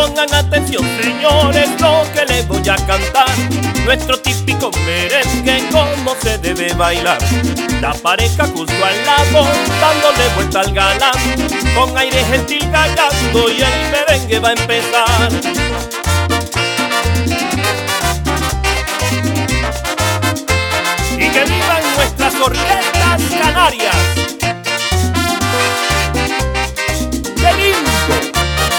Pongan atención, señores, lo que les voy a cantar. Nuestro típico merengue, como se debe bailar. La pareja justo al lado, dándole vuelta al galán, con aire gentil gallardo, y el merengue va a empezar. Y que vivan nuestras orquestas canarias. ¡Qué lindo!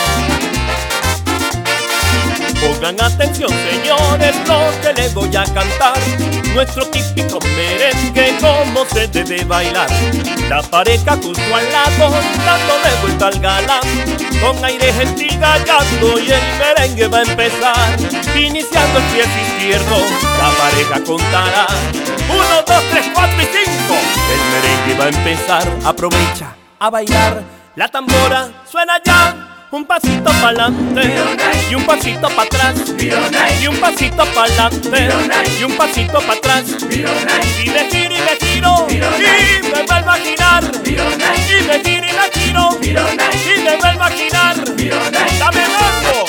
Pongan atención, señores, lo que les voy a cantar. Nuestro típico merengue, como se debe bailar. La pareja justo al lado, dándole vuelta al galán, con aire gentil gallardo, y el merengue va a empezar. Iniciando el pie izquierdo, la pareja contará 1, 2, 3, 4 y 5. El merengue va a empezar. Aprovecha a bailar. La tambora suena ya. Un pasito pa'lante y un pasito pa' atrás, y un pasito pa'lante y un pasito pa' atrás. Y me giro y me giro y me vuelvo a girar, y me giro y me giro y me vuelvo a girar. ¡Dame mambo!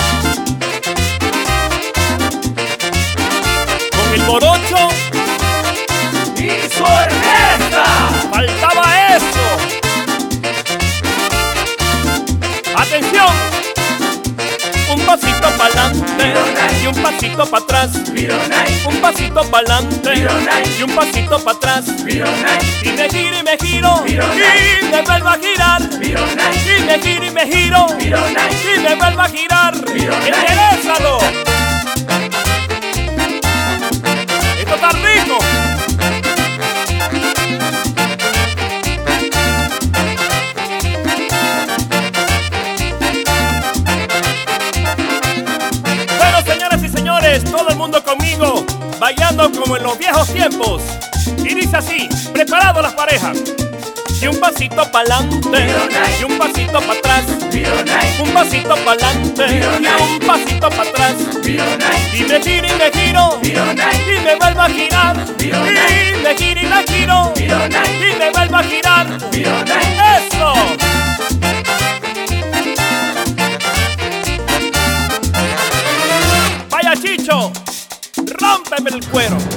Con el morocho y su orquesta. ¡Faltaba eso! ¡Atención! Un pasito pa'lante y un pasito pa' atrás, un pasito pa'lante y un pasito pa' atrás. Y me giro y me giro y me vuelvo a girar, y me giro y me giro y me vuelvo a girar. ¡Enderézalo! ¡Esto está rico! Todo el mundo conmigo, bailando como en los viejos tiempos. Y dice así, preparados las parejas. Y un pasito pa'lante y un pasito pa' atrás, un pasito pa'lante y un pasito pa' atrás. Y me giro y me giro y me vuelvo a girar, y me giro y me giro y me vuelvo a girar. ¡Eso! Chicho, rómpeme el cuero.